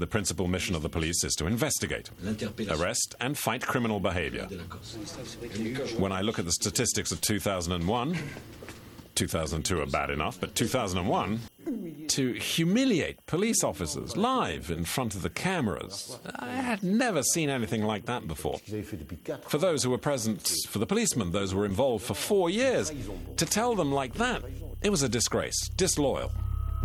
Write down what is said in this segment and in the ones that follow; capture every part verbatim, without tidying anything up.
the principal mission of the police is to investigate, arrest and fight criminal behavior. When I look at the statistics of two thousand one, two thousand two are bad enough, but two thousand one, to humiliate police officers live in front of the cameras, I had never seen anything like that before. For those who were present, for the policemen, those who were involved for four years, to tell them like that, it was a disgrace, disloyal.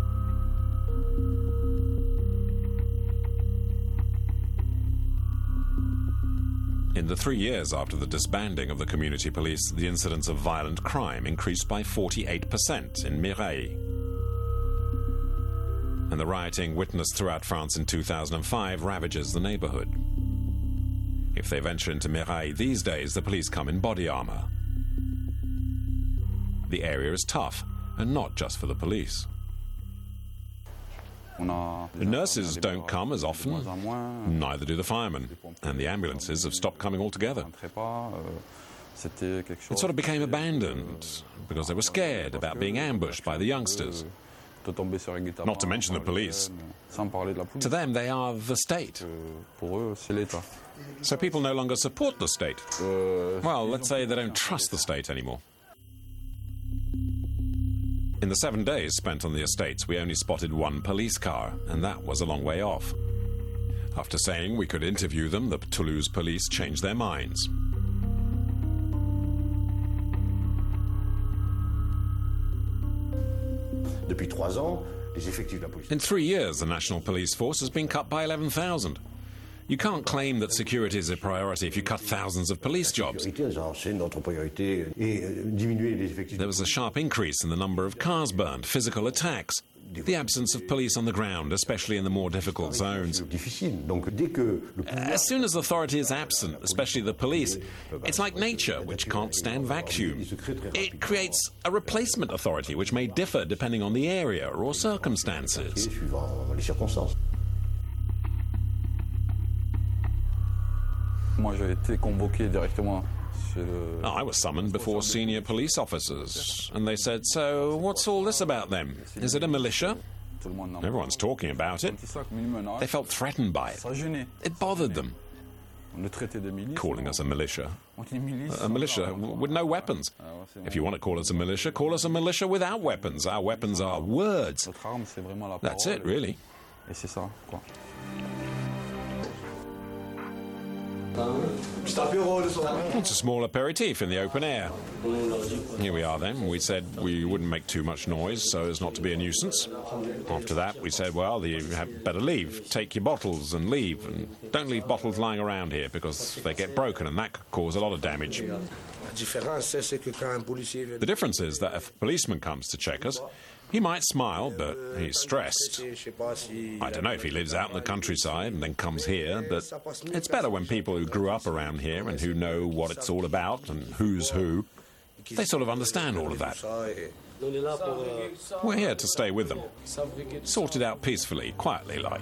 In the three years after the disbanding of the community police, the incidence of violent crime increased by forty-eight percent in Mireilles. And the rioting witnessed throughout France in two thousand five ravages the neighborhood. If they venture into Mireilles these days, the police come in body armor. The area is tough, and not just for the police. The nurses don't come as often, neither do the firemen, and the ambulances have stopped coming altogether. It sort of became abandoned because they were scared about being ambushed by the youngsters. Not to mention the police. To them, they are the state. So people no longer support the state. Well, let's say they don't trust the state anymore. In the seven days spent on the estates, we only spotted one police car, and that was a long way off. After saying we could interview them, the Toulouse police changed their minds. In three years, the National Police Force has been cut by eleven thousand. You can't claim that security is a priority if you cut thousands of police jobs. There was a sharp increase in the number of cars burned, physical attacks, the absence of police on the ground, especially in the more difficult zones. As soon as authority is absent, especially the police, it's like nature, which can't stand vacuum. It creates a replacement authority, which may differ depending on the area or circumstances. I was summoned before senior police officers, and they said, "So, what's all this about then? Is it a militia?" Everyone's talking about it. They felt threatened by it. It bothered them. Calling us a militia. A militia with no weapons. If you want to call us a militia, call us a militia without weapons. Our weapons are words. That's it, really. It's a small aperitif in the open air. Here we are then. We said we wouldn't make too much noise so as not to be a nuisance. After that, we said, well, you had better leave. Take your bottles and leave. And don't leave bottles lying around here because they get broken and that could cause a lot of damage. The difference is that if a policeman comes to check us, he might smile, but he's stressed. I don't know if he lives out in the countryside and then comes here, but it's better when people who grew up around here and who know what it's all about and who's who, they sort of understand all of that. We're here to stay with them, sort it out peacefully, quietly like.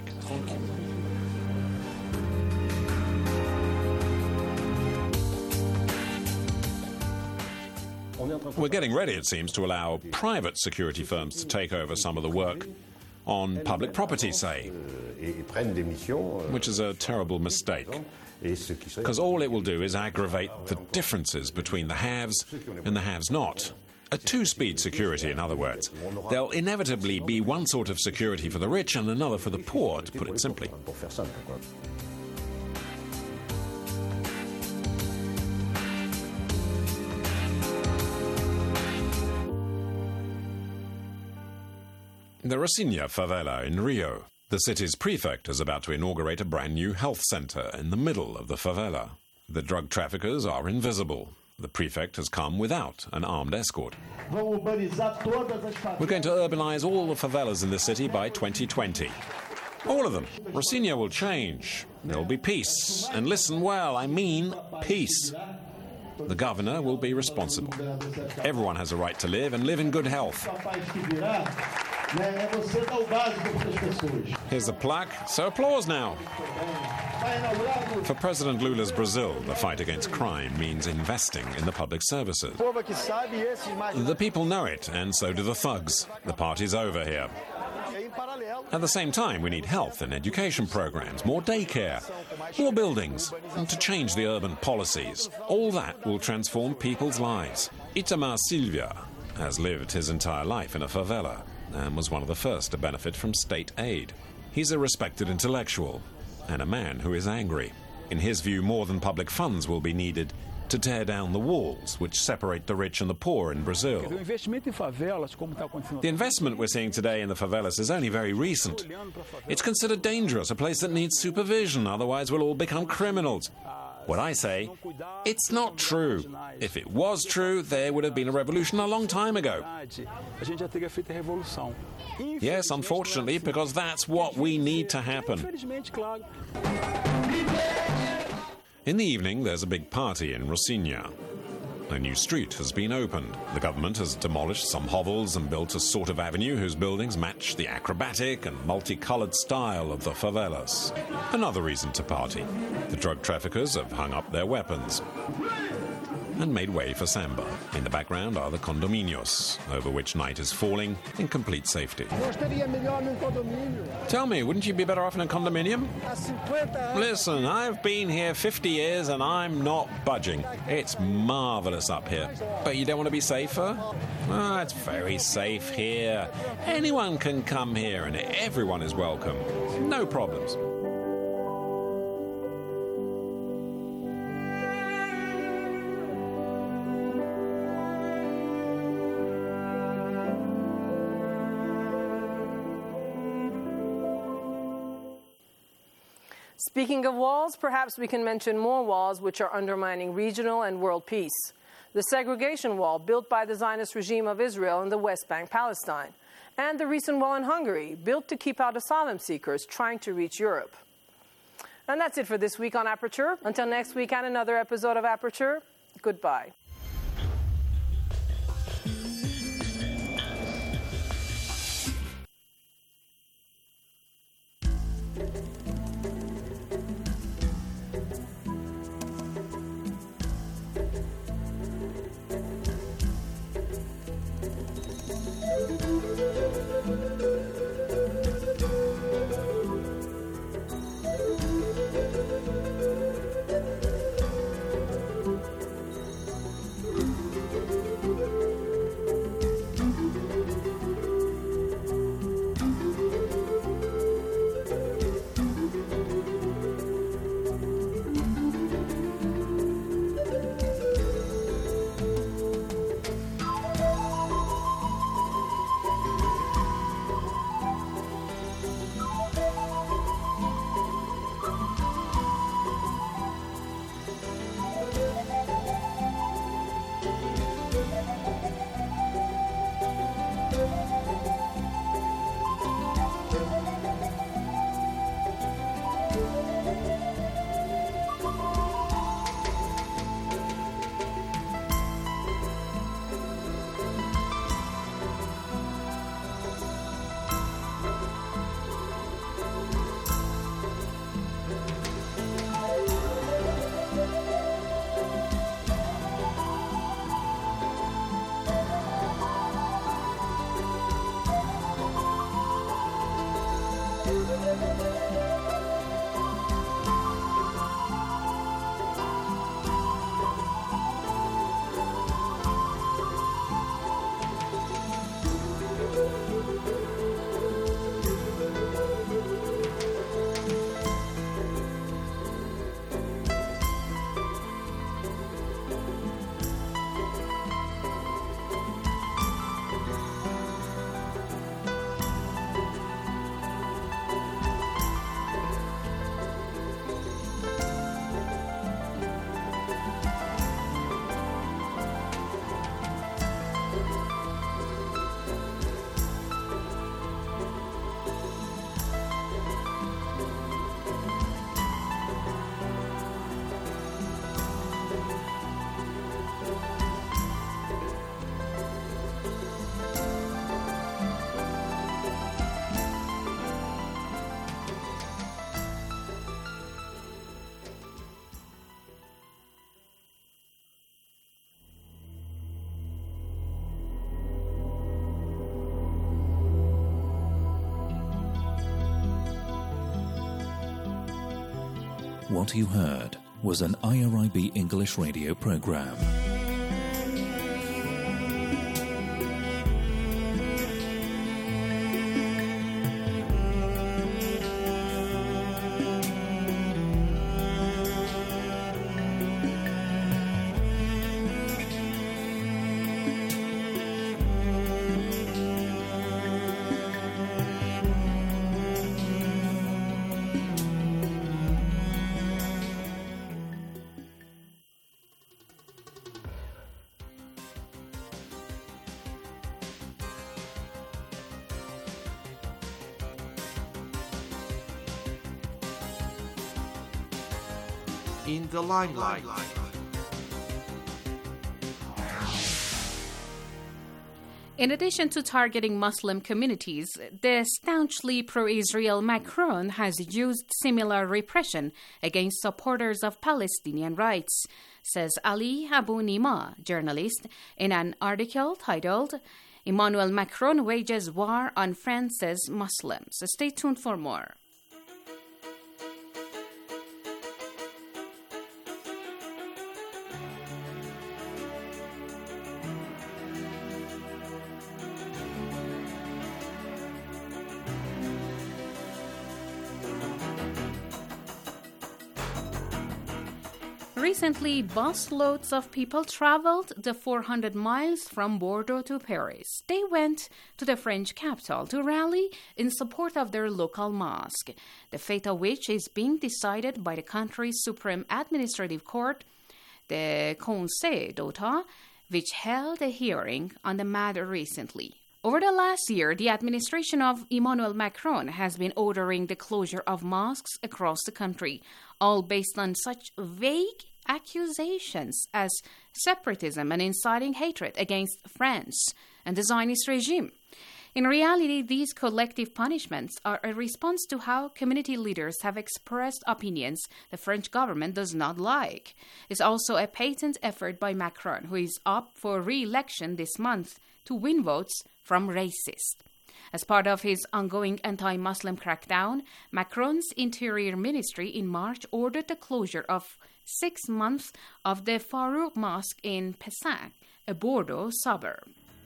We're getting ready, it seems, to allow private security firms to take over some of the work on public property, say, which is a terrible mistake, because all it will do is aggravate the differences between the haves and the haves-not. A two-speed security, in other words. There'll inevitably be one sort of security for the rich and another for the poor, to put it simply. The Rocinha favela in Rio. The city's prefect is about to inaugurate a brand new health center in the middle of the favela. The drug traffickers are invisible. The prefect has come without an armed escort. We're going to urbanize all the favelas in the city by twenty twenty. All of them. Rocinha will change. There will be peace. And listen well, I mean peace. The governor will be responsible. Everyone has a right to live and live in good health. Here's the plaque, so applause now. For President Lula's Brazil, the fight against crime means investing in the public services. The people know it, and so do the thugs. The party's over here. At the same time, we need health and education programs, more daycare, more buildings, and to change the urban policies. All that will transform people's lives. Itamar Silva has lived his entire life in a favela and was one of the first to benefit from state aid. He's a respected intellectual and a man who is angry. In his view, more than public funds will be needed to tear down the walls which separate the rich and the poor in Brazil. The investment we're seeing today in the favelas is only very recent. It's considered dangerous, a place that needs supervision, otherwise we'll all become criminals. What I say, it's not true. If it was true, there would have been a revolution a long time ago. Yes, unfortunately, because that's what we need to happen. In the evening, there's a big party in Rocinha. A new street has been opened. The government has demolished some hovels and built a sort of avenue whose buildings match the acrobatic and multicolored style of the favelas. Another reason to party. The drug traffickers have hung up their weapons and made way for samba. In the background are the condominios, over which night is falling in complete safety. Tell me, wouldn't you be better off in a condominium? Listen, I've been here fifty years and I'm not budging. It's marvelous up here. But you don't want to be safer? Ah, it's very safe here. Anyone can come here and everyone is welcome. No problems. Speaking of walls, perhaps we can mention more walls which are undermining regional and world peace. The segregation wall built by the Zionist regime of Israel in the West Bank, Palestine, and the recent wall in Hungary, built to keep out asylum seekers trying to reach Europe. And that's it for this week on Aperture. Until next week and another episode of Aperture, goodbye. What you heard was an I R I B English radio program. In the limelight. In addition to targeting Muslim communities, the staunchly pro-Israel Macron has used similar repression against supporters of Palestinian rights, says Ali Abu Nima, journalist, in an article titled Emmanuel Macron Wages War on France's Muslims. Stay tuned for more. Recently, busloads of people traveled the four hundred miles from Bordeaux to Paris. They went to the French capital to rally in support of their local mosque, the fate of which is being decided by the country's Supreme Administrative Court, the Conseil d'État, which held a hearing on the matter recently. Over the last year, the administration of Emmanuel Macron has been ordering the closure of mosques across the country, all based on such vague accusations as separatism and inciting hatred against France and the Zionist regime. In reality, these collective punishments are a response to how community leaders have expressed opinions the French government does not like. It's also a patent effort by Macron, who is up for re-election this month, to win votes from racists. As part of his ongoing anti-Muslim crackdown, Macron's Interior Ministry in March ordered the closure of six months of the Farouk Mosque in Pessac, a Bordeaux suburb.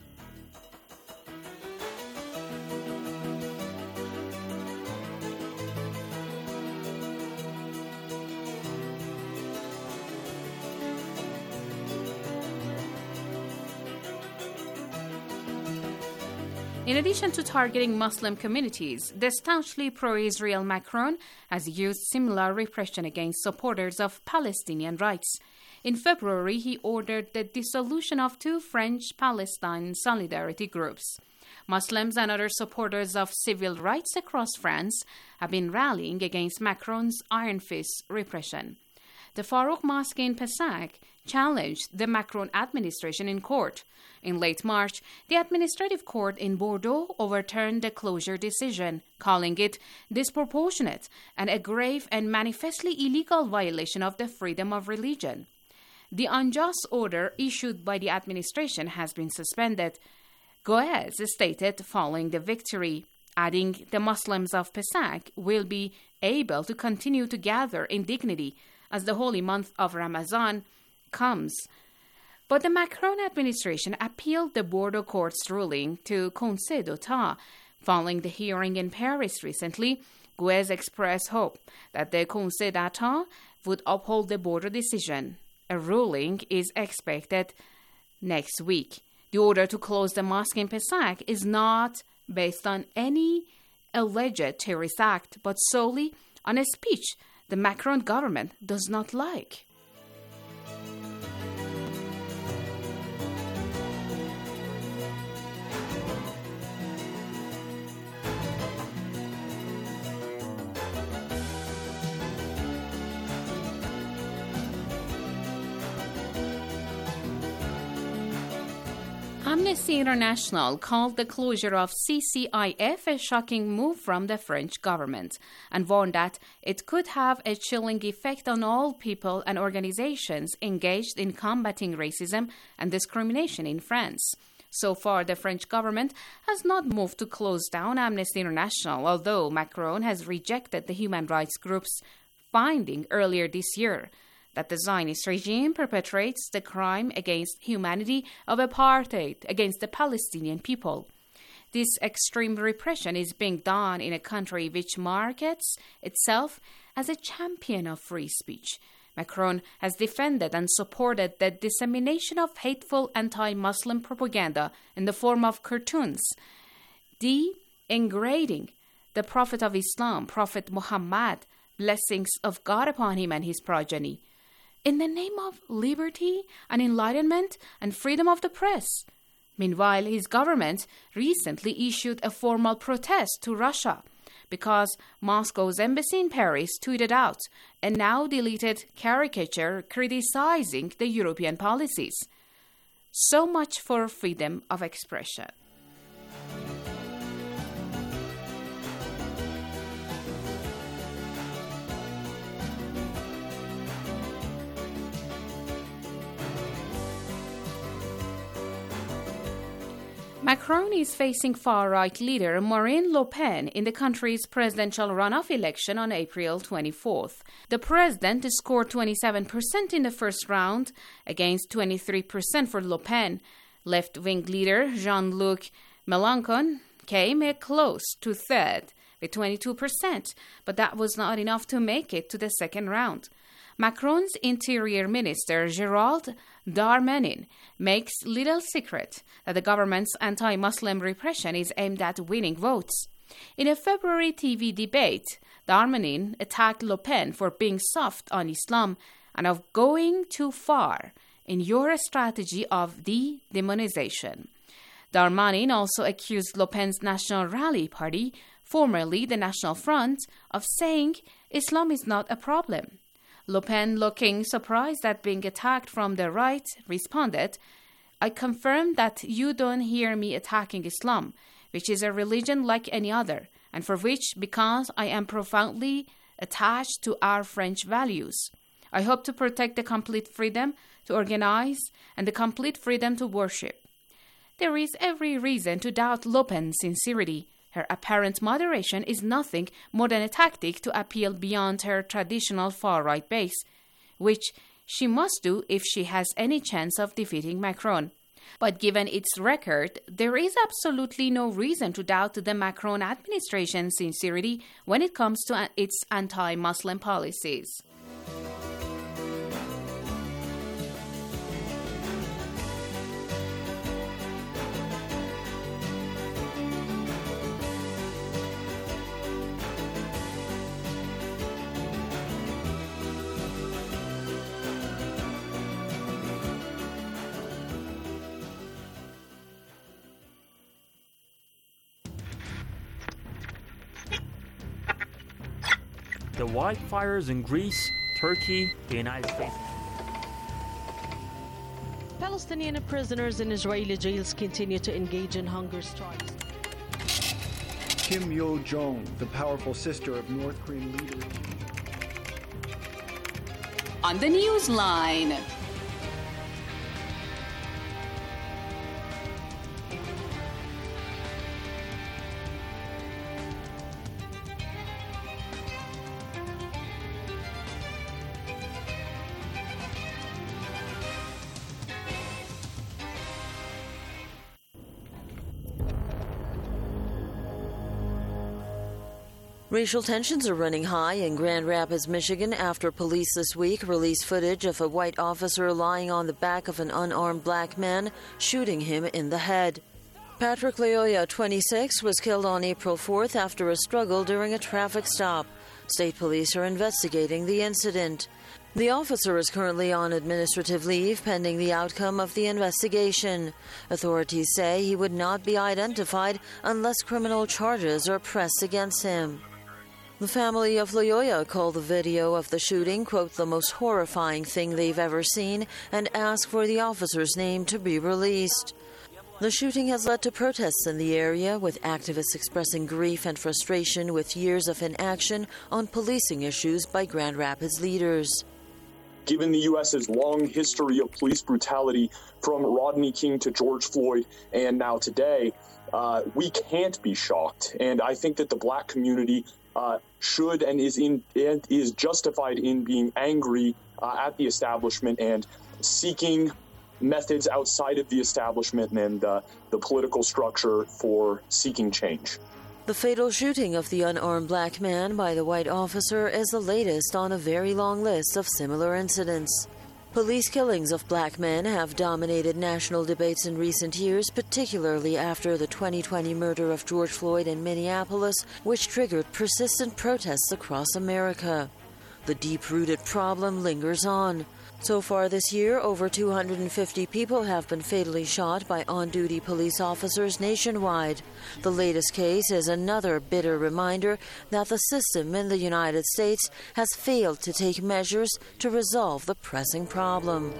In addition to targeting Muslim communities, the staunchly pro-Israel Macron has used similar repression against supporters of Palestinian rights. In February, he ordered the dissolution of two French-Palestine solidarity groups. Muslims and other supporters of civil rights across France have been rallying against Macron's iron fist repression. The Farouk Mosque in Pessac challenged the Macron administration in court. In late March, the administrative court in Bordeaux overturned the closure decision, calling it disproportionate and a grave and manifestly illegal violation of the freedom of religion. The unjust order issued by the administration has been suspended, Goez stated following the victory, adding the Muslims of Pessac will be able to continue to gather in dignity as the holy month of Ramadan comes. But the Macron administration appealed the Bordeaux court's ruling to Conseil d'État. Following the hearing in Paris recently, Goez expressed hope that the Conseil d'État would uphold the Bordeaux decision. A ruling is expected next week. The order to close the mosque in Pessac is not based on any alleged terrorist act, but solely on a speech the Macron government does not like. Amnesty International called the closure of C C I F a shocking move from the French government and warned that it could have a chilling effect on all people and organizations engaged in combating racism and discrimination in France. So far, the French government has not moved to close down Amnesty International, although Macron has rejected the human rights group's finding earlier this year that the Zionist regime perpetrates the crime against humanity of apartheid against the Palestinian people. This extreme repression is being done in a country which markets itself as a champion of free speech. Macron has defended and supported the dissemination of hateful anti-Muslim propaganda in the form of cartoons, degrading the Prophet of Islam, Prophet Muhammad, blessings of God upon him and his progeny, in the name of liberty and enlightenment and freedom of the press. Meanwhile, his government recently issued a formal protest to Russia because Moscow's embassy in Paris tweeted out a now-deleted caricature criticizing the European policies. So much for freedom of expression. Macron is facing far-right leader Marine Le Pen in the country's presidential runoff election on April twenty-fourth. The president scored twenty-seven percent in the first round against twenty-three percent for Le Pen. Left-wing leader Jean-Luc Mélenchon came close to third with twenty-two percent, but that was not enough to make it to the second round. Macron's interior minister, Gérald Darmanin, makes little secret that the government's anti-Muslim repression is aimed at winning votes. In a February T V debate, Darmanin attacked Le Pen for being soft on Islam and of going too far in your strategy of de-demonization. Darmanin also accused Le Pen's National Rally Party, formerly the National Front, of saying Islam is not a problem. Le Pen, looking surprised at being attacked from the right, responded, I confirm that you don't hear me attacking Islam, which is a religion like any other, and for which, because I am profoundly attached to our French values. I hope to protect the complete freedom to organize and the complete freedom to worship. There is every reason to doubt Le Pen's sincerity. Her apparent moderation is nothing more than a tactic to appeal beyond her traditional far-right base, which she must do if she has any chance of defeating Macron. But given its record, there is absolutely no reason to doubt the Macron administration's sincerity when it comes to its anti-Muslim policies. The wildfires in Greece, Turkey, the United States. Palestinian prisoners in Israeli jails continue to engage in hunger strikes. Kim Yo-jong, the powerful sister of North Korean leader. On the Newsline. Racial tensions are running high in Grand Rapids, Michigan, after police this week released footage of a white officer lying on the back of an unarmed black man, shooting him in the head. Patrick Loyola, twenty-six, was killed on April fourth after a struggle during a traffic stop. State police are investigating the incident. The officer is currently on administrative leave pending the outcome of the investigation. Authorities say he would not be identified unless criminal charges are pressed against him. The family of Loyola called the video of the shooting, quote, the most horrifying thing they've ever seen, and asked for the officer's name to be released. The shooting has led to protests in the area, with activists expressing grief and frustration with years of inaction on policing issues by Grand Rapids leaders. Given the U S's long history of police brutality, from Rodney King to George Floyd and now today, uh, we can't be shocked. And I think that the black community uh, should and is in and is justified in being angry uh, at the establishment and seeking methods outside of the establishment and uh, the political structure for seeking change. The fatal shooting of the unarmed black man by the white officer is the latest on a very long list of similar incidents. Police killings of black men have dominated national debates in recent years, particularly after the twenty twenty murder of George Floyd in Minneapolis, which triggered persistent protests across America. The deep-rooted problem lingers on. So far this year, over two hundred fifty people have been fatally shot by on-duty police officers nationwide. The latest case is another bitter reminder that the system in the United States has failed to take measures to resolve the pressing problem.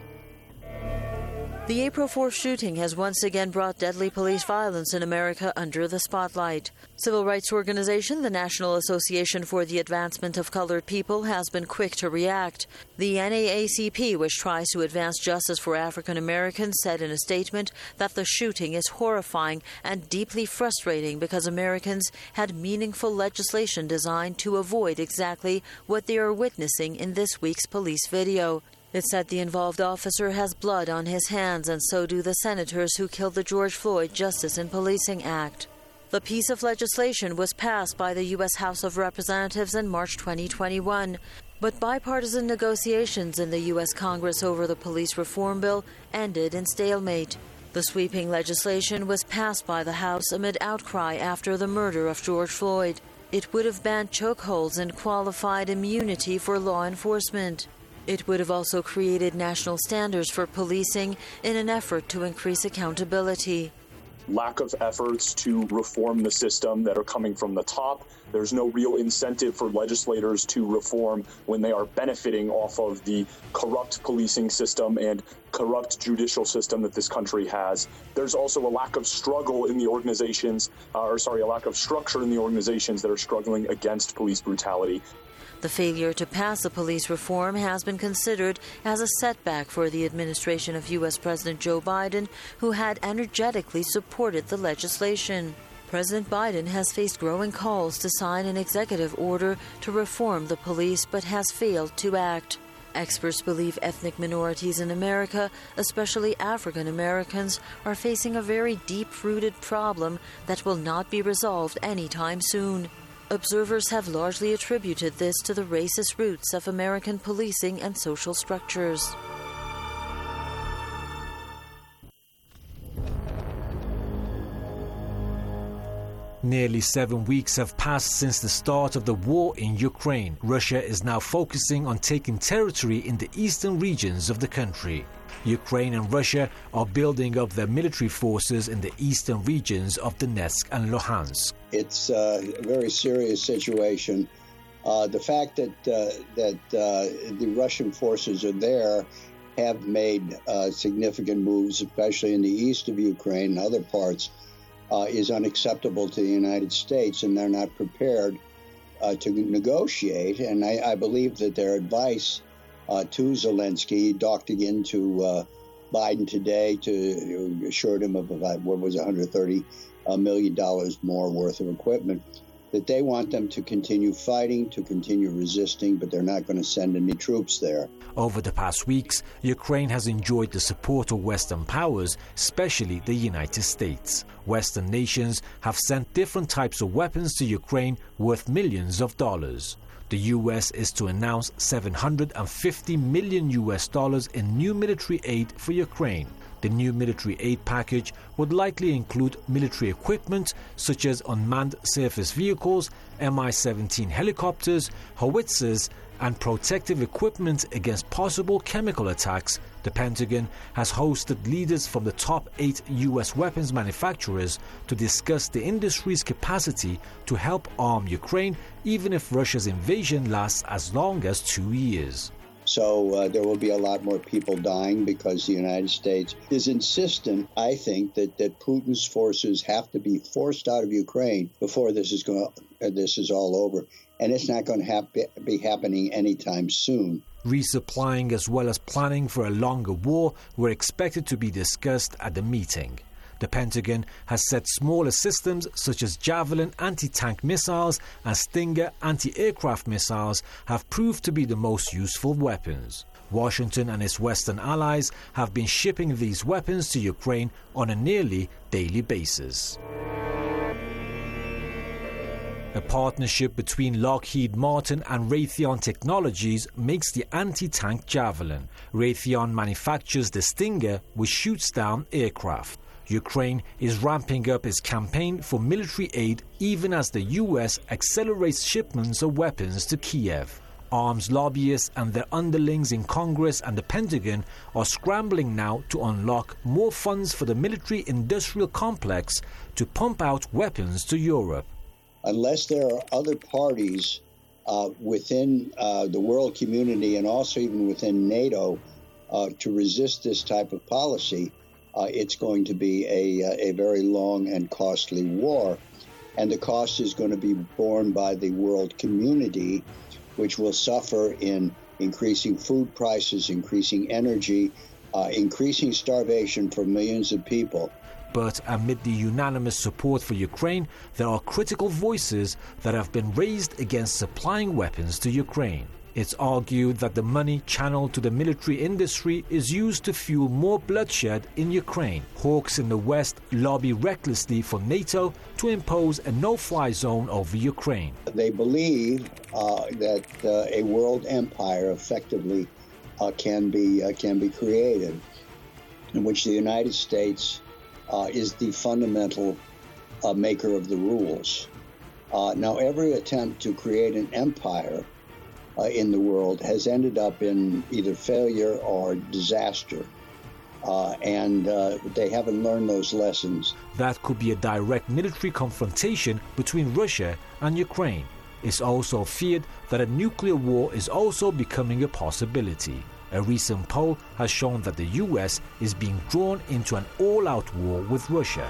The April fourth shooting has once again brought deadly police violence in America under the spotlight. Civil rights organization, the National Association for the Advancement of Colored People, has been quick to react. The N double A C P, which tries to advance justice for African Americans, said in a statement that the shooting is horrifying and deeply frustrating because Americans had meaningful legislation designed to avoid exactly what they are witnessing in this week's police video. It said the involved officer has blood on his hands, and so do the senators who killed the George Floyd Justice in Policing Act. The piece of legislation was passed by the U S House of Representatives in March twenty twenty-one, but bipartisan negotiations in the U S Congress over the police reform bill ended in stalemate. The sweeping legislation was passed by the House amid outcry after the murder of George Floyd. It would have banned chokeholds and qualified immunity for law enforcement. It would have also created national standards for policing in an effort to increase accountability. Lack of efforts to reform the system that are coming from the top. There's no real incentive for legislators to reform when they are benefiting off of the corrupt policing system and corrupt judicial system that this country has. There's also a lack of struggle in the organizations, uh, or sorry, a lack of structure in the organizations that are struggling against police brutality. The failure to pass the police reform has been considered as a setback for the administration of U S President Joe Biden, who had energetically supported the legislation. President Biden has faced growing calls to sign an executive order to reform the police, but has failed to act. Experts believe ethnic minorities in America, especially African Americans, are facing a very deep-rooted problem that will not be resolved anytime soon. Observers have largely attributed this to the racist roots of American policing and social structures. Nearly seven weeks have passed since the start of the war in Ukraine. Russia is now focusing on taking territory in the eastern regions of the country. Ukraine and Russia are building up their military forces in the eastern regions of Donetsk and Luhansk. It's uh, a very serious situation. Uh, the fact that uh, that uh, the Russian forces are there have made uh, significant moves, especially in the east of Ukraine and other parts, uh, is unacceptable to the United States, and they're not prepared uh, to negotiate. And I, I believe that their advice Uh, to Zelensky, docked again to uh, Biden today, to uh, assured him of about, what was one hundred thirty million dollars more worth of equipment, that they want them to continue fighting, to continue resisting, but they're not going to send any troops there. Over the past weeks, Ukraine has enjoyed the support of Western powers, especially the United States. Western nations have sent different types of weapons to Ukraine worth millions of dollars. The U S is to announce seven hundred fifty million U S dollars in new military aid for Ukraine. The new military aid package would likely include military equipment such as unmanned surface vehicles, M I seventeen helicopters, howitzers, and protective equipment against possible chemical attacks. The Pentagon has hosted leaders from the top eight U S weapons manufacturers to discuss the industry's capacity to help arm Ukraine, even if Russia's invasion lasts as long as two years. So uh, there will be a lot more people dying because the United States is insistent, I think, that, that Putin's forces have to be forced out of Ukraine before this is going uh, this is all over. And it's not going to hap- be happening anytime soon. Resupplying as well as planning for a longer war were expected to be discussed at the meeting. The Pentagon has said smaller systems such as Javelin anti-tank missiles and Stinger anti-aircraft missiles have proved to be the most useful weapons. Washington and its Western allies have been shipping these weapons to Ukraine on a nearly daily basis. A partnership between Lockheed Martin and Raytheon Technologies makes the anti-tank Javelin. Raytheon manufactures the Stinger, which shoots down aircraft. Ukraine is ramping up its campaign for military aid even as the U S accelerates shipments of weapons to Kiev. Arms lobbyists and their underlings in Congress and the Pentagon are scrambling now to unlock more funds for the military-industrial complex to pump out weapons to Europe. Unless there are other parties uh, within uh, the world community and also even within NATO uh, to resist this type of policy, uh, it's going to be a, a very long and costly war. And the cost is going to be borne by the world community, which will suffer in increasing food prices, increasing energy, uh, increasing starvation for millions of people. But amid the unanimous support for Ukraine, there are critical voices that have been raised against supplying weapons to Ukraine. It's argued that the money channeled to the military industry is used to fuel more bloodshed in Ukraine. Hawks in the West lobby recklessly for NATO to impose a no-fly zone over Ukraine. They believe uh, that uh, a world empire effectively uh, can be uh, can be created, in which the United States uh, is the fundamental uh, maker of the rules. Uh, now, every attempt to create an empire Uh, in the world has ended up in either failure or disaster. Uh, and uh, they haven't learned those lessons. That could be a direct military confrontation between Russia and Ukraine. It's also feared that a nuclear war is also becoming a possibility. A recent poll has shown that the U S is being drawn into an all-out war with Russia.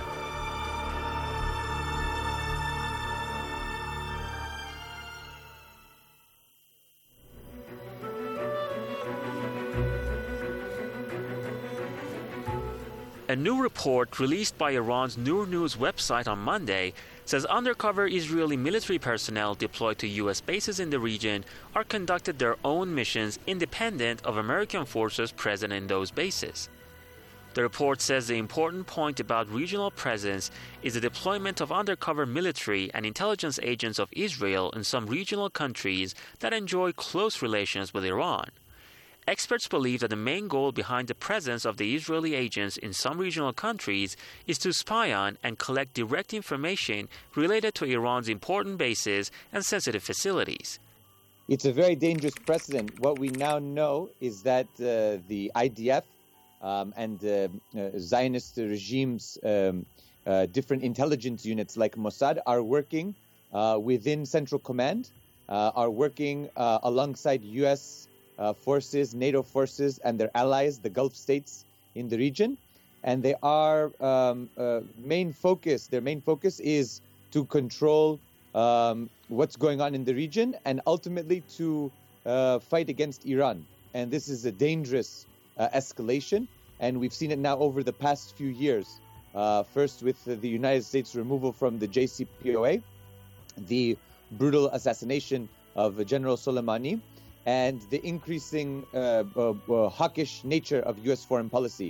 A new report released by Iran's Noor News website on Monday says undercover Israeli military personnel deployed to U S bases in the region are conducted their own missions independent of American forces present in those bases. The report says the important point about regional presence is the deployment of undercover military and intelligence agents of Israel in some regional countries that enjoy close relations with Iran. Experts believe that the main goal behind the presence of the Israeli agents in some regional countries is to spy on and collect direct information related to Iran's important bases and sensitive facilities. It's a very dangerous precedent. What we now know is that uh, the I D F um, and uh, uh, Zionist regime's um, uh, different intelligence units like Mossad are working uh, within Central Command, uh, are working uh, alongside U S Uh, forces, NATO forces, and their allies, the Gulf states in the region. And they are um, uh, main focus, their main focus is to control um, what's going on in the region and ultimately to uh, fight against Iran. And this is a dangerous uh, escalation. And we've seen it now over the past few years. Uh, first with the United States removal from the J C P O A, the brutal assassination of General Soleimani, and the increasing uh, uh, uh, hawkish nature of U S foreign policy.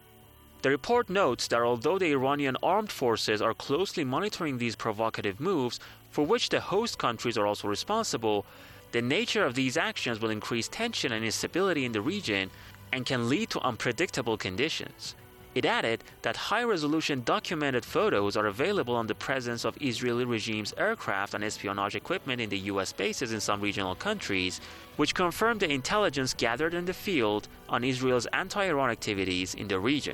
The report notes that although the Iranian armed forces are closely monitoring these provocative moves, for which the host countries are also responsible, the nature of these actions will increase tension and instability in the region and can lead to unpredictable conditions. It added that high-resolution documented photos are available on the presence of Israeli regime's aircraft and espionage equipment in the U S bases in some regional countries, which confirm the intelligence gathered in the field on Israel's anti-Iran activities in the region.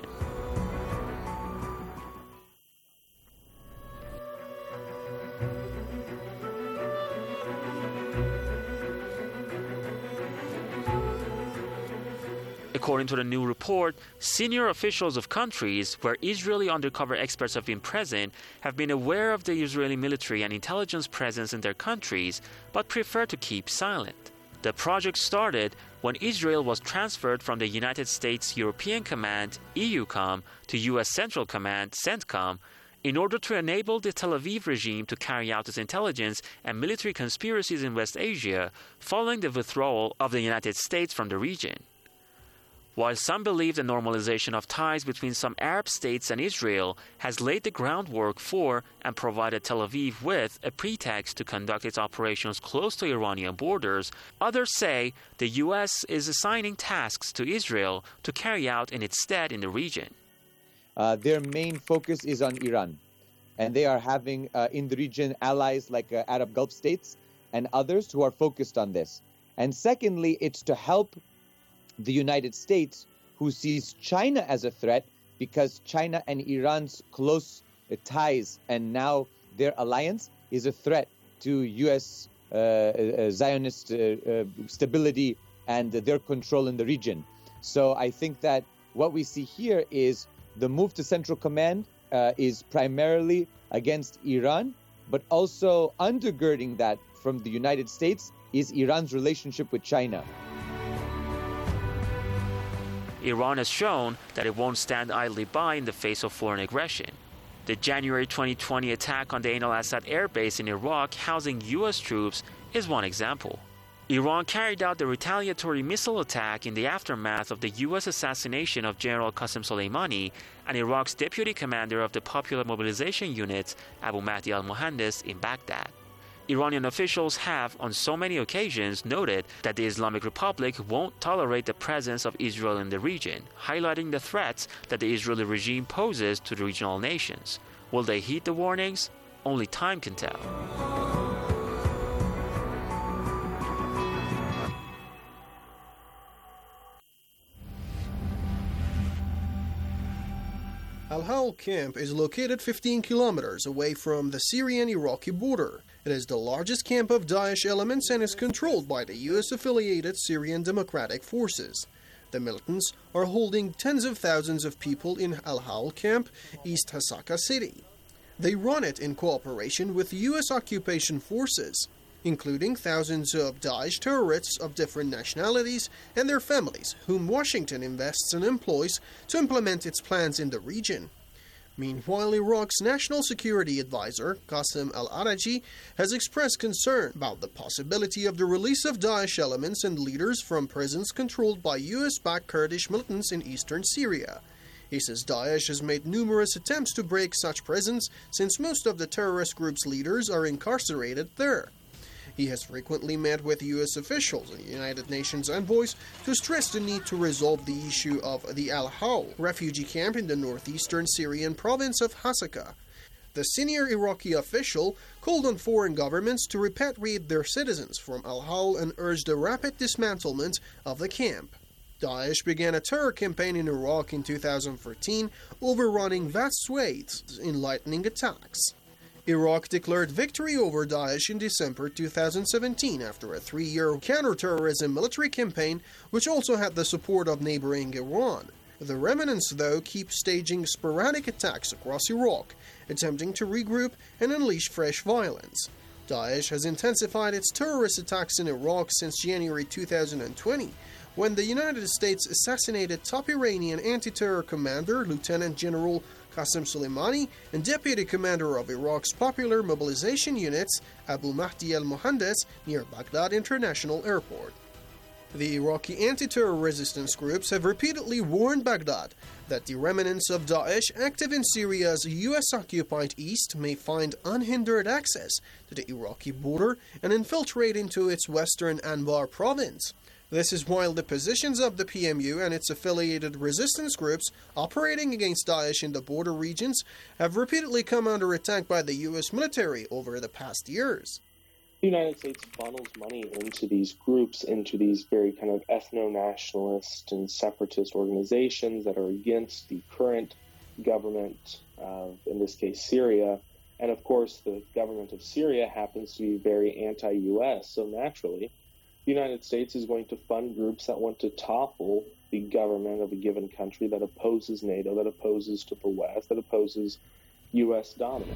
According to the new report, senior officials of countries where Israeli undercover experts have been present have been aware of the Israeli military and intelligence presence in their countries, but prefer to keep silent. The project started when Israel was transferred from the United States European Command, EUCOM, to U S Central Command, CENTCOM, in order to enable the Tel Aviv regime to carry out its intelligence and military conspiracies in West Asia following the withdrawal of the United States from the region. While some believe the normalization of ties between some Arab states and Israel has laid the groundwork for and provided Tel Aviv with a pretext to conduct its operations close to Iranian borders, others say the U S is assigning tasks to Israel to carry out in its stead in the region. Uh, their main focus is on Iran, and they are having uh, in the region allies like uh, Arab Gulf states and others who are focused on this. And secondly, it's to help the United States, who sees China as a threat because China and Iran's close uh, ties and now their alliance is a threat to U S uh, uh, Zionist uh, uh, stability and uh, their control in the region. So I think that what we see here is the move to Central Command uh, is primarily against Iran, but also undergirding that from the United States is Iran's relationship with China. Iran has shown that it won't stand idly by in the face of foreign aggression. The January twenty twenty attack on the Ain al-Assad air base in Iraq housing U S troops is one example. Iran carried out the retaliatory missile attack in the aftermath of the U S assassination of General Qasem Soleimani and Iraq's deputy commander of the Popular Mobilization Unit, Abu Mahdi al-Mohandes, in Baghdad. Iranian officials have, on so many occasions, noted that the Islamic Republic won't tolerate the presence of Israel in the region, highlighting the threats that the Israeli regime poses to the regional nations. Will they heed the warnings? Only time can tell. Al-Hawl camp is located fifteen kilometers away from the Syrian-Iraqi border. It is the largest camp of Daesh elements and is controlled by the U S-affiliated Syrian Democratic Forces. The militants are holding tens of thousands of people in Al-Hawl camp, East Hasaka city. They run it in cooperation with U S occupation forces, including thousands of Daesh terrorists of different nationalities and their families, whom Washington invests and employs to implement its plans in the region. Meanwhile, Iraq's National Security Advisor, Qasem al-Araji, has expressed concern about the possibility of the release of Daesh elements and leaders from prisons controlled by U S-backed Kurdish militants in eastern Syria. He says Daesh has made numerous attempts to break such prisons since most of the terrorist group's leaders are incarcerated there. He has frequently met with U S officials and United Nations envoys to stress the need to resolve the issue of the Al-Hawl refugee camp in the northeastern Syrian province of Hasaka. The senior Iraqi official called on foreign governments to repatriate their citizens from Al-Hawl and urged a rapid dismantlement of the camp. Daesh began a terror campaign in Iraq in two thousand fourteen, overrunning vast swathes in lightning attacks. Iraq declared victory over Daesh in December two thousand seventeen after a three-year counterterrorism military campaign, which also had the support of neighboring Iran. The remnants, though, keep staging sporadic attacks across Iraq, attempting to regroup and unleash fresh violence. Daesh has intensified its terrorist attacks in Iraq since January two thousand twenty, when the United States assassinated top Iranian anti-terror commander Lieutenant General Qasem Soleimani and Deputy Commander of Iraq's Popular Mobilization Units, Abu Mahdi al-Mohandes, near Baghdad International Airport. The Iraqi anti-terror resistance groups have repeatedly warned Baghdad that the remnants of Daesh active in Syria's U S-occupied east may find unhindered access to the Iraqi border and infiltrate into its western Anbar province. This is while the positions of the P M U and its affiliated resistance groups operating against Daesh in the border regions have repeatedly come under attack by the U S military over the past years. The United States funnels money into these groups, into these very kind of ethno-nationalist and separatist organizations that are against the current government of, in this case, Syria. And of course, the government of Syria happens to be very anti-U S, so naturally, the United States is going to fund groups that want to topple the government of a given country that opposes NATO, that opposes to the West, that opposes U S dominance.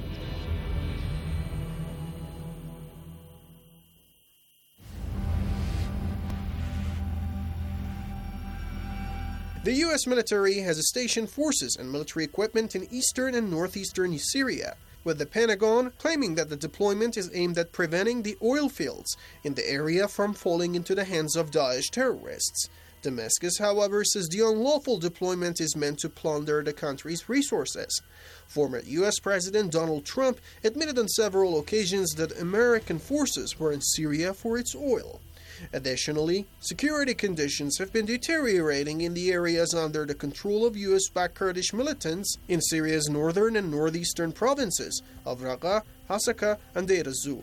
The U S military has stationed forces and military equipment in eastern and northeastern Syria, with the Pentagon claiming that the deployment is aimed at preventing the oil fields in the area from falling into the hands of Daesh terrorists. Damascus, however, says the unlawful deployment is meant to plunder the country's resources. Former U S President Donald Trump admitted on several occasions that American forces were in Syria for its oil. Additionally, security conditions have been deteriorating in the areas under the control of U S-backed Kurdish militants in Syria's northern and northeastern provinces of Raqqa, Hasaka, and Deir ez-Zor.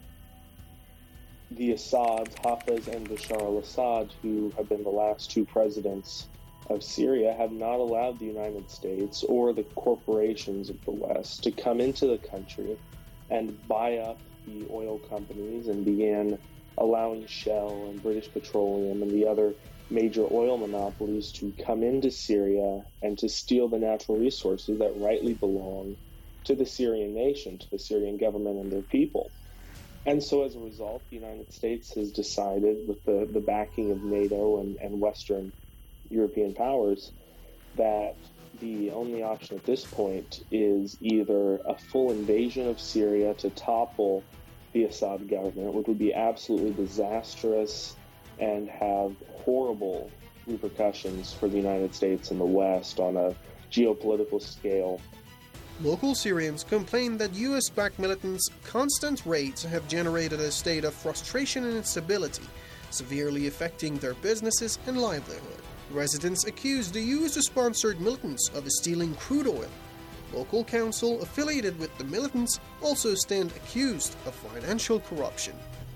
The Assads, Hafez and Bashar al-Assad, who have been the last two presidents of Syria, have not allowed the United States or the corporations of the West to come into the country and buy up the oil companies, and began allowing Shell and British Petroleum and the other major oil monopolies to come into Syria and to steal the natural resources that rightly belong to the Syrian nation, to the Syrian government and their people. And so as a result, the United States has decided, with the, the backing of NATO and, and Western European powers, that the only option at this point is either a full invasion of Syria to topple the Assad government, which would be absolutely disastrous and have horrible repercussions for the United States and the West on a geopolitical scale. Local Syrians complain that U S-backed militants' constant raids have generated a state of frustration and instability, severely affecting their businesses and livelihood. Residents accuse the U S-sponsored militants of stealing crude oil. Local council affiliated with the militants also stand accused of financial corruption.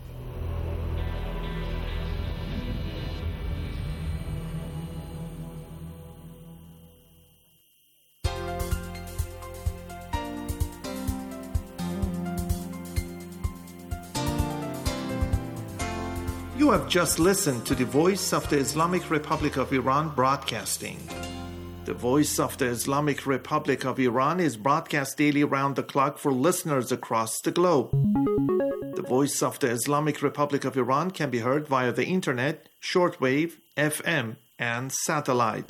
You have just listened to the Voice of the Islamic Republic of Iran broadcasting. The Voice of the Islamic Republic of Iran is broadcast daily round the clock for listeners across the globe. The Voice of the Islamic Republic of Iran can be heard via the internet, shortwave, F M, and satellite.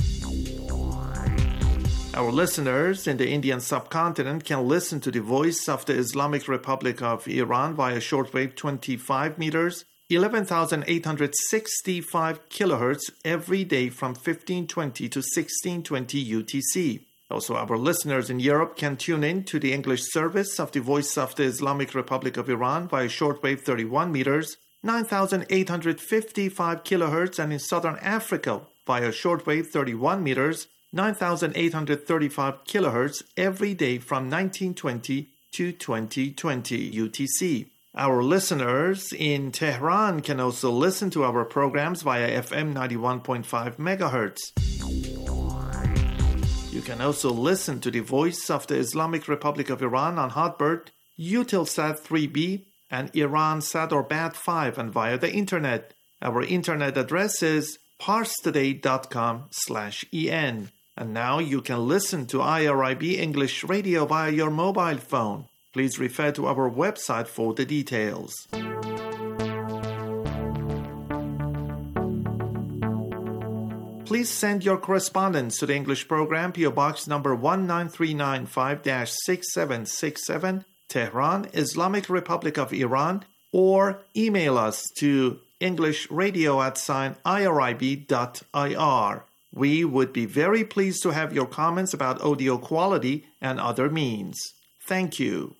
Our listeners in the Indian subcontinent can listen to the Voice of the Islamic Republic of Iran via shortwave twenty-five meters, eleven thousand eight hundred sixty-five kilohertz every day from fifteen twenty to sixteen twenty U T C. Also, our listeners in Europe can tune in to the English service of the Voice of the Islamic Republic of Iran via shortwave thirty-one meters, nine thousand eight hundred fifty-five kilohertz, and in Southern Africa via shortwave thirty-one meters, nine thousand eight hundred thirty-five kilohertz every day from nineteen twenty to twenty twenty U T C. Our listeners in Tehran can also listen to our programs via F M ninety-one point five megahertz. You can also listen to the Voice of the Islamic Republic of Iran on Hotbird, Eutelsat three B, and Iransat or Bat five, and via the internet. Our internet address is parstoday.com slash en. And now you can listen to I R I B English Radio via your mobile phone. Please refer to our website for the details. Please send your correspondence to the English program, P O Box number one nine three nine five dash six seven six seven, Tehran, Islamic Republic of Iran, or email us to englishradio at sign irib dot ir. We would be very pleased to have your comments about audio quality and other means. Thank you.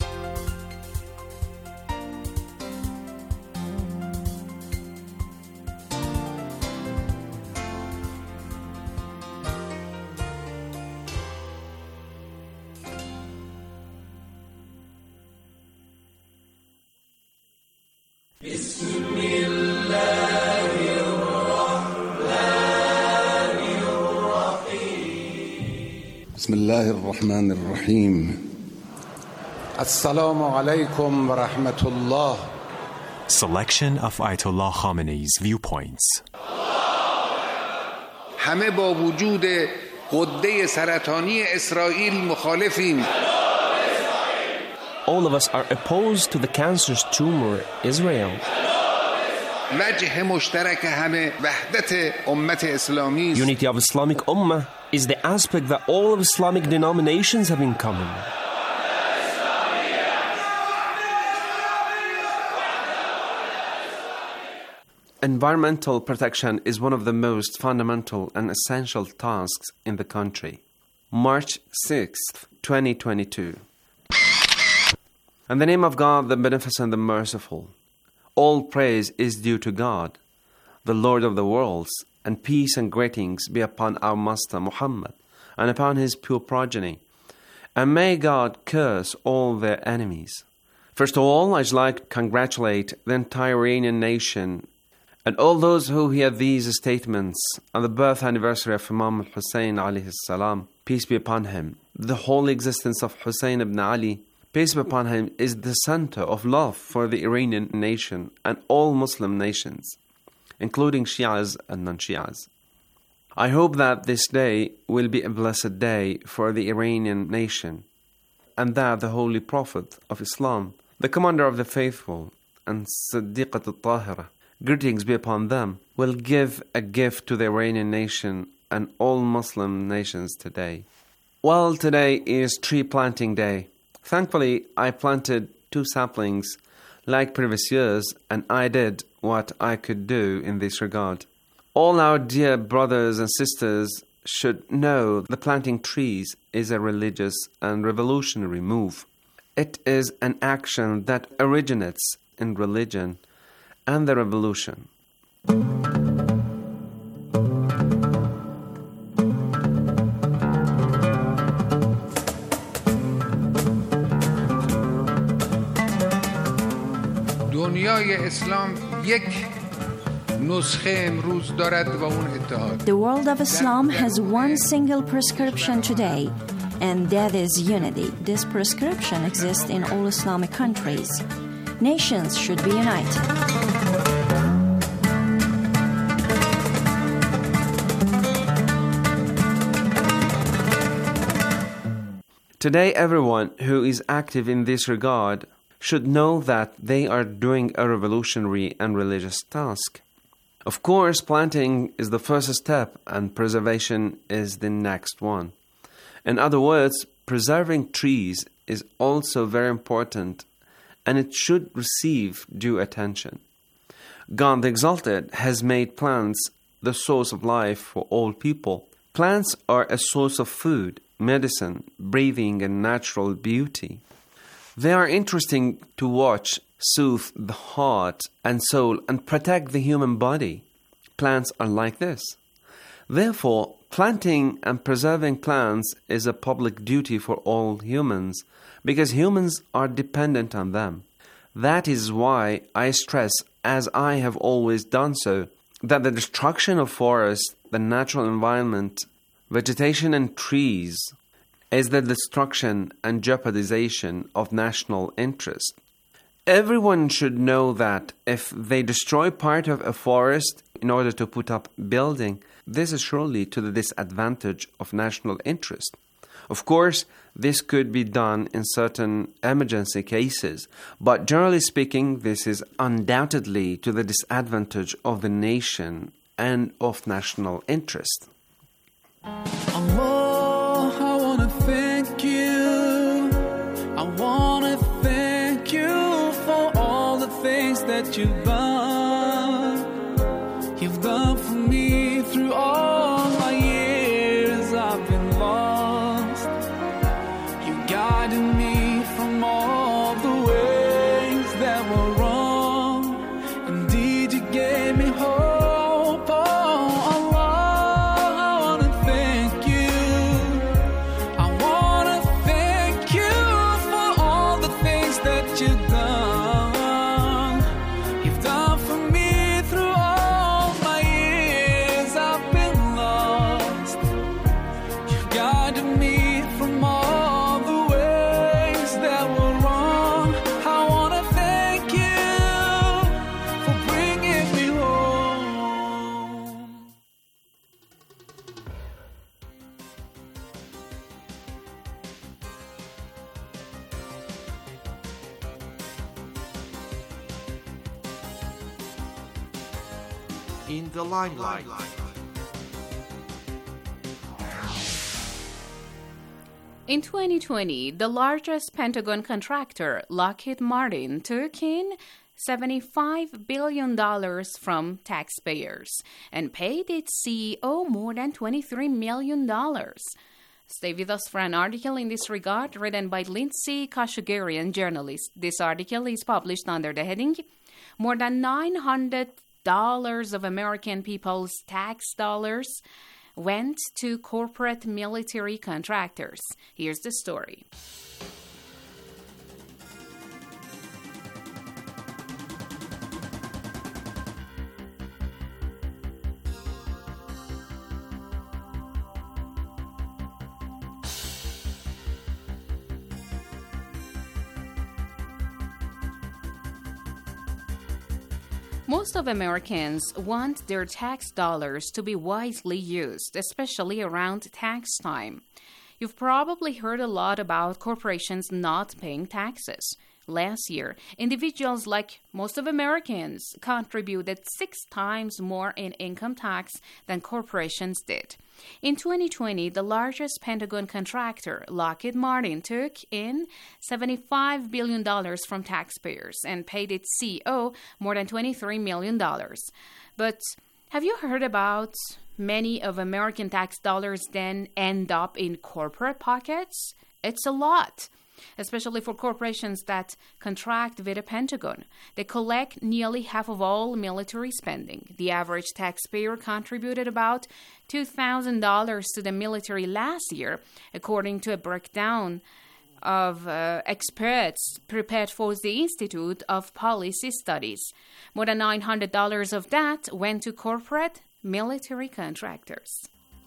بسم الله الرحمن الرحيم السلام عليكم ورحمة الله. Selection of Ayatollah Khamenei's viewpoints. همه با وجود غده سرطانی اسرائیل مخالفیم. All of us are opposed to the cancerous tumor Israel. وجه مشترک همه وحدت امت اسلامی. Unity of Islamic Ummah is the aspect that all of Islamic denominations have in common. Environmental protection is one of the most fundamental and essential tasks in the country. March sixth, twenty twenty-two. In the name of God, the Beneficent, the Merciful, all praise is due to God, the Lord of the worlds, and peace and greetings be upon our Master Muhammad and upon his pure progeny. And may God curse all their enemies. First of all, I'd like to congratulate the entire Iranian nation and all those who hear these statements on the birth anniversary of Imam al-Hussein alayhi salam, peace be upon him. The whole existence of Hussein ibn Ali, peace be upon him, is the center of love for the Iranian nation and all Muslim nations, including Shias and non-Shias. I hope that this day will be a blessed day for the Iranian nation, and that the Holy Prophet of Islam, the Commander of the Faithful, and Siddiqat al-Tahira, greetings be upon them, will give a gift to the Iranian nation and all Muslim nations today. Well, today is tree planting day. Thankfully, I planted two saplings like previous years, and I did what I could do in this regard. All our dear brothers and sisters should know that planting trees is a religious and revolutionary move. It is an action that originates in religion and the revolution. دنیای اسلام یک نسخه امروز دارد و اون اتحاد. The world of Islam has one single prescription today, and that is unity. This prescription exists in all Islamic countries. Nations should be united. Today, everyone who is active in this regard should know that they are doing a revolutionary and religious task. Of course, planting is the first step and preservation is the next one. In other words, preserving trees is also very important, and it should receive due attention. God the Exalted has made plants the source of life for all people. Plants are a source of food, medicine, breathing, and natural beauty. They are interesting to watch, soothe the heart and soul, and protect the human body. Plants are like this. Therefore, planting and preserving plants is a public duty for all humans, because humans are dependent on them. That is why I stress, as I have always done so, that the destruction of forests, the natural environment, vegetation and trees is the destruction and jeopardization of national interest. Everyone should know that if they destroy part of a forest in order to put up building, this is surely to the disadvantage of national interest. Of course, this could be done in certain emergency cases, but generally speaking, this is undoubtedly to the disadvantage of the nation and of national interest. Allah, I want to thank you. I want to thank you for all the things that you've done. You've done for me through all my years I've been lost. You guided me from all the ways that were wrong. Indeed, you gave me hope. You've done for me through all my years. in the limelight. In twenty twenty, the largest Pentagon contractor, Lockheed Martin, took in seventy-five billion dollars from taxpayers and paid its C E O more than twenty-three million dollars. Stay with us for an article in this regard written by Lindsay Kashugarian, journalist. This article is published under the heading, More than nine hundred dollars of American people's tax dollars went to corporate military contractors. Here's the story. Most of Americans want their tax dollars to be wisely used, especially around tax time. You've probably heard a lot about corporations not paying taxes. Last year, individuals, like most of Americans, contributed six times more in income tax than corporations did. In twenty twenty, the largest Pentagon contractor, Lockheed Martin, took in seventy-five billion dollars from taxpayers and paid its C E O more than twenty-three million dollars. But have you heard about many of American tax dollars then end up in corporate pockets? It's a lot, especially for corporations that contract with the Pentagon. They collect nearly half of all military spending. The average taxpayer contributed about two thousand dollars to the military last year, according to a breakdown of uh, experts prepared for the Institute of Policy Studies. More than nine hundred dollars of that went to corporate military contractors.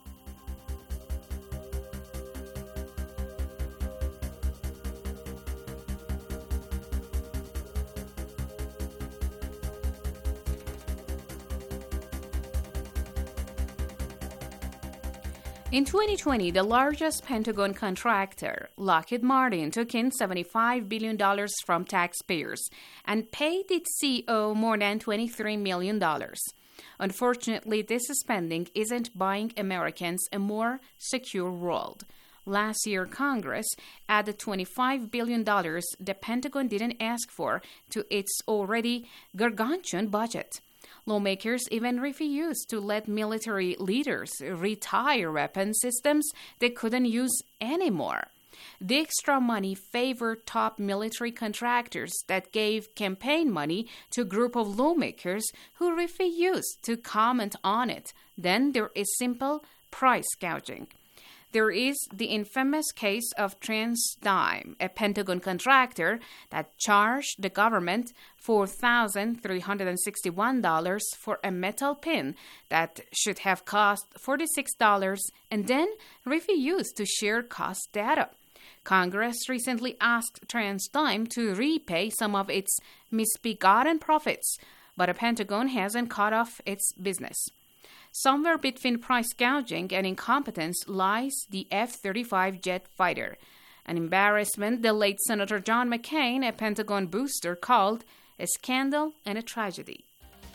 In twenty twenty, the largest Pentagon contractor, Lockheed Martin, took in seventy-five billion dollars from taxpayers and paid its C E O more than twenty-three million dollars. Unfortunately, this spending isn't buying Americans a more secure world. Last year, Congress added twenty-five billion dollars the Pentagon didn't ask for to its already gargantuan budget. Lawmakers even refused to let military leaders retire weapon systems they couldn't use anymore. The extra money favored top military contractors that gave campaign money to a group of lawmakers who refused to comment on it. Then there is simple price gouging. There is the infamous case of TransDigm, a Pentagon contractor that charged the government four thousand three hundred sixty-one dollars for a metal pin that should have cost forty-six dollars and then refused to share cost data. Congress recently asked TransDigm to repay some of its misbegotten profits, but the Pentagon hasn't cut off its business. Somewhere between price gouging and incompetence lies the F thirty-five jet fighter, an embarrassment the late Senator John McCain, a Pentagon booster, called a scandal and a tragedy.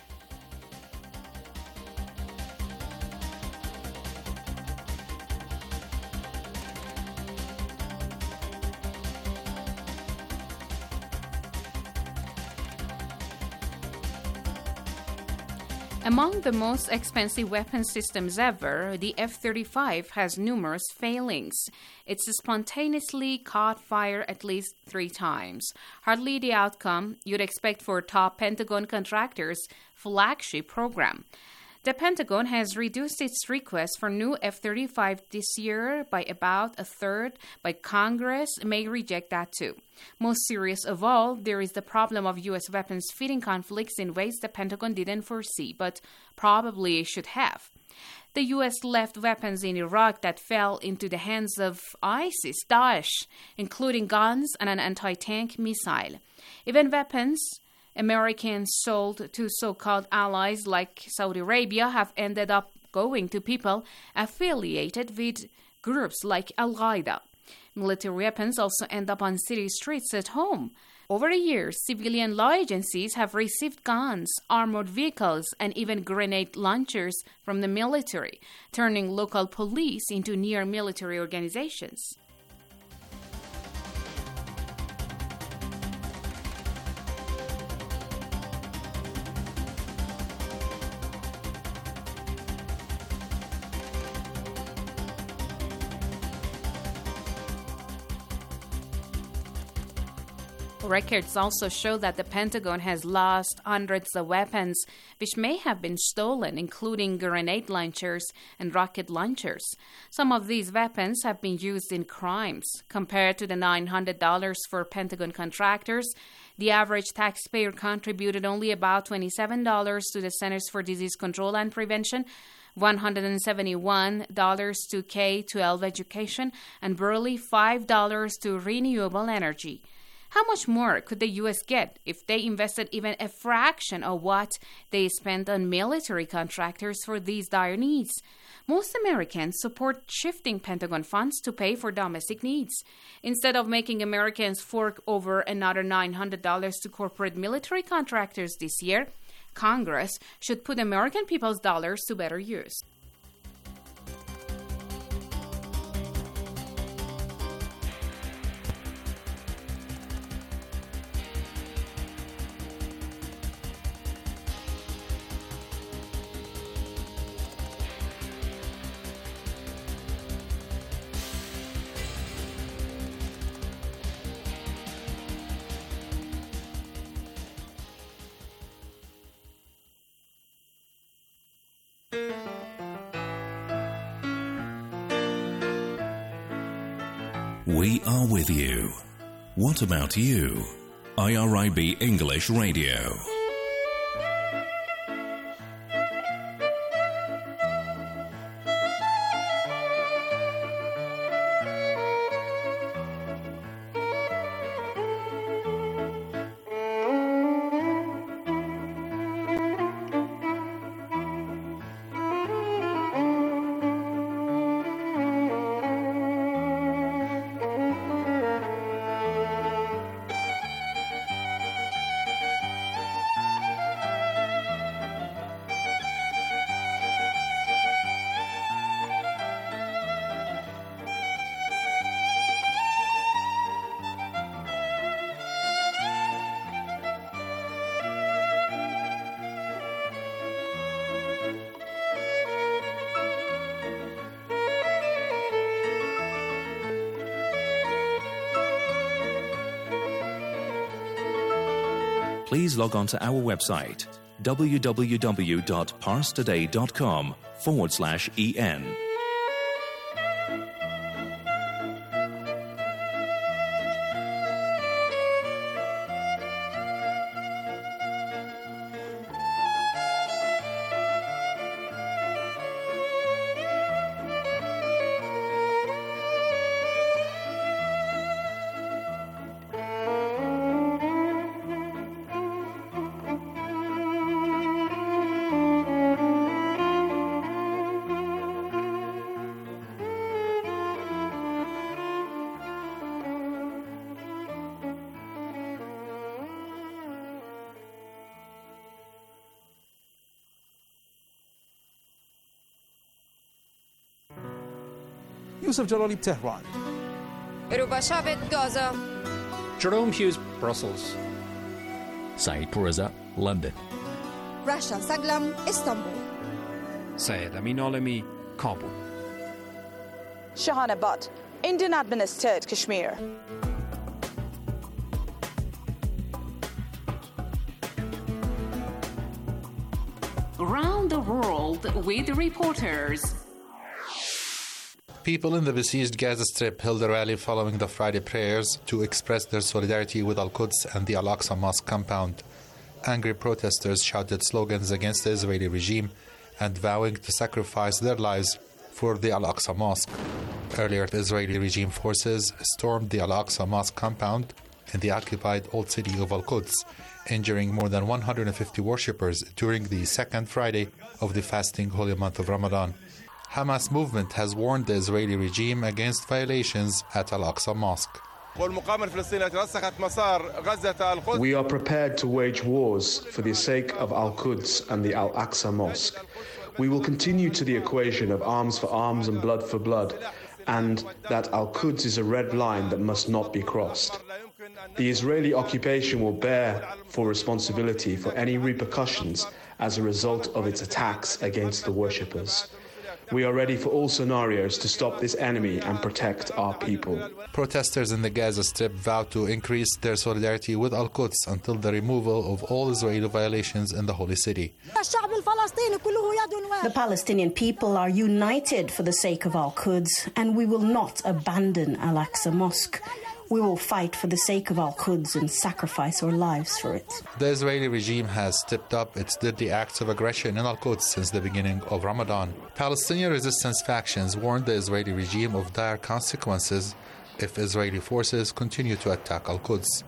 Among the most expensive weapon systems ever, the F thirty-five has numerous failings. It's spontaneously caught fire at least three times. Hardly the outcome you'd expect for top Pentagon contractors' flagship program. The Pentagon has reduced its request for new F thirty-five this year by about a third, but Congress may reject that too. Most serious of all, there is the problem of U S weapons feeding conflicts in ways the Pentagon didn't foresee, but probably should have. The U S left weapons in Iraq that fell into the hands of ISIS, Daesh, including guns and an anti-tank missile. Even weapons Americans sold to so-called allies like Saudi Arabia have ended up going to people affiliated with groups like Al-Qaeda. Military weapons also end up on city streets at home. Over the years, civilian law agencies have received guns, armored vehicles, and even grenade launchers from the military, turning local police into near-military organizations. Records also show that the Pentagon has lost hundreds of weapons, which may have been stolen, including grenade launchers and rocket launchers. Some of these weapons have been used in crimes. Compared to the nine hundred dollars for Pentagon contractors, the average taxpayer contributed only about twenty-seven dollars to the Centers for Disease Control and Prevention, one hundred seventy-one dollars to K through twelve education, and barely five dollars to renewable energy. How much more could the U S get if they invested even a fraction of what they spent on military contractors for these dire needs? Most Americans support shifting Pentagon funds to pay for domestic needs. Instead of making Americans fork over another nine hundred dollars to corporate military contractors this year, Congress should put American people's dollars to better use. We are with you. What about you? I R I B English Radio. Please log on to our website, www.parstoday.com forward slash en. Yusuf Jalali, Tehran. Ruba Shavit, Gaza. Jerome Hughes, Brussels. Saeed Pourreza, London. Rasha Saglam, Istanbul. Syed Amin Alami, Kabul. Shahana Butt, Indian administered Kashmir. Around the world with reporters. People in the besieged Gaza Strip held a rally following the Friday prayers to express their solidarity with Al-Quds and the Al-Aqsa Mosque compound. Angry protesters shouted slogans against the Israeli regime and vowing to sacrifice their lives for the Al-Aqsa Mosque. Earlier, the Israeli regime forces stormed the Al-Aqsa Mosque compound in the occupied old city of Al-Quds, injuring more than one hundred fifty worshippers during the second Friday of the fasting holy month of Ramadan. Hamas movement has warned the Israeli regime against violations at Al-Aqsa Mosque. We are prepared to wage wars for the sake of Al-Quds and the Al-Aqsa Mosque. We will continue to the equation of arms for arms and blood for blood, and that Al-Quds is a red line that must not be crossed. The Israeli occupation will bear full responsibility for any repercussions as a result of its attacks against the worshippers. We are ready for all scenarios to stop this enemy and protect our people. Protesters in the Gaza Strip vowed to increase their solidarity with Al-Quds until the removal of all Israeli violations in the holy city. The Palestinian people are united for the sake of Al-Quds, and we will not abandon Al-Aqsa Mosque. We will fight for the sake of Al-Quds and sacrifice our lives for it. The Israeli regime has stepped up its deadly acts of aggression in Al-Quds since the beginning of Ramadan. Palestinian resistance factions warned the Israeli regime of dire consequences if Israeli forces continue to attack Al-Quds.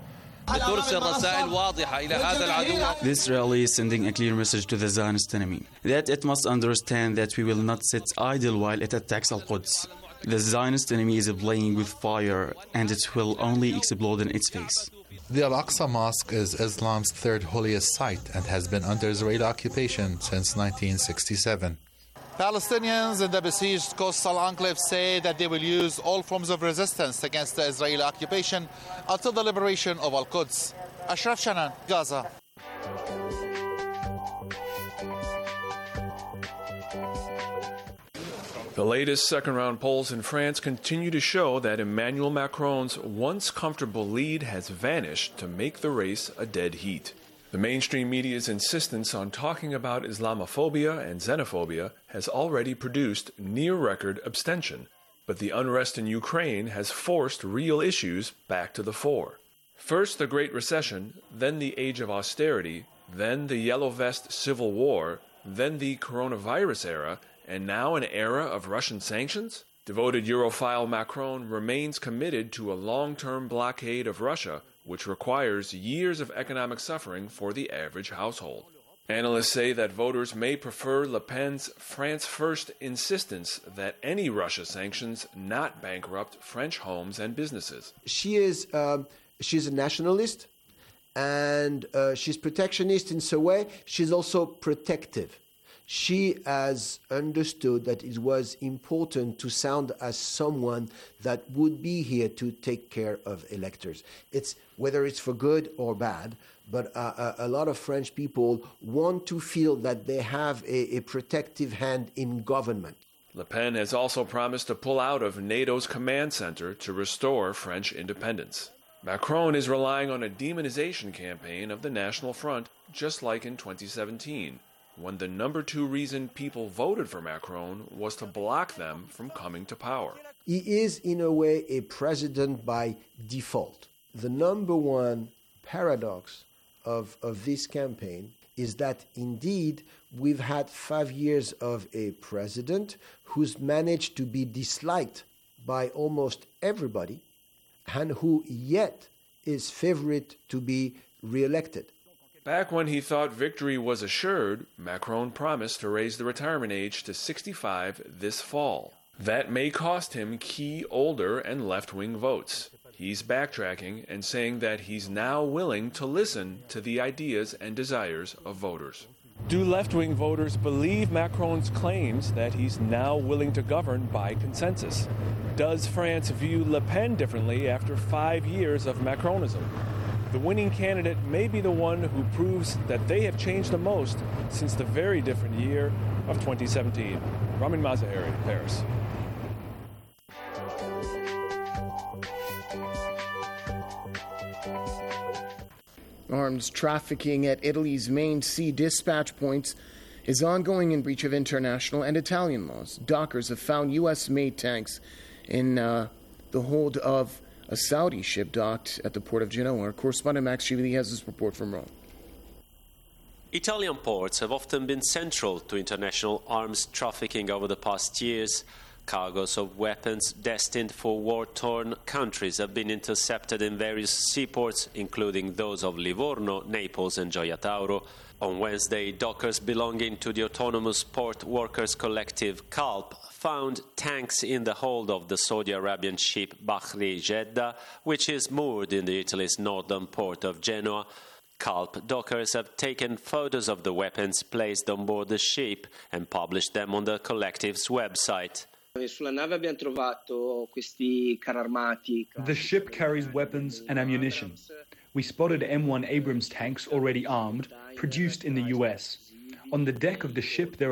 The Israeli is sending a clear message to the Zionist enemy that it must understand that we will not sit idle while it attacks Al-Quds. The Zionist enemy is playing with fire, and it will only explode in its face. The Al-Aqsa Mosque is Islam's third holiest site and has been under Israeli occupation since nineteen sixty-seven. Palestinians in the besieged coastal enclave say that they will use all forms of resistance against the Israeli occupation until the liberation of Al-Quds. Ashraf Shanan, Gaza. The latest second-round polls in France continue to show that Emmanuel Macron's once comfortable lead has vanished to make the race a dead heat. The mainstream media's insistence on talking about Islamophobia and xenophobia has already produced near-record abstention, but the unrest in Ukraine has forced real issues back to the fore. First the Great Recession, then the Age of Austerity, then the Yellow Vest Civil War, then the coronavirus era, and now an era of Russian sanctions? Devoted Europhile Macron remains committed to a long-term blockade of Russia, which requires years of economic suffering for the average household. Analysts say that voters may prefer Le Pen's France First insistence that any Russia sanctions not bankrupt French homes and businesses. She is um, she's a nationalist, and uh, she's protectionist in some way. She's also protective. She has understood that it was important to sound as someone that would be here to take care of electors. It's whether it's for good or bad, but uh, a, a lot of French people want to feel that they have a, a protective hand in government. Le Pen has also promised to pull out of NATO's command center to restore French independence. Macron is relying on a demonization campaign of the National Front, just like in twenty seventeen. When the number two reason people voted for Macron was to block them from coming to power. He is, in a way, a president by default. The number one paradox of, of this campaign is that, indeed, we've had five years of a president who's managed to be disliked by almost everybody and who yet is favorite to be re-elected. Back when he thought victory was assured, Macron promised to raise the retirement age to sixty-five this fall. That may cost him key older and left-wing votes. He's backtracking and saying that he's now willing to listen to the ideas and desires of voters. Do left-wing voters believe Macron's claims that he's now willing to govern by consensus? Does France view Le Pen differently after five years of Macronism? The winning candidate may be the one who proves that they have changed the most since the very different year of twenty seventeen. Ramin Mazaheri, Paris. Arms trafficking at Italy's main sea dispatch points is ongoing in breach of international and Italian laws. Dockers have found U S-made tanks in uh, the hold of a Saudi ship docked at the port of Genoa. Our correspondent Max Shively has this report from Rome. Italian ports have often been central to international arms trafficking over the past years. Cargoes of weapons destined for war-torn countries have been intercepted in various seaports, including those of Livorno, Naples and Gioia Tauro. On Wednesday, dockers belonging to the autonomous port workers collective CALP found tanks in the hold of the Saudi Arabian ship Bahri Jeddah, which is moored in the Italy's northern port of Genoa. CALP dockers have taken photos of the weapons placed on board the ship and published them on the collective's website. The ship carries weapons and ammunition. We spotted M one Abrams tanks already armed, produced in the U S. On the deck of the ship there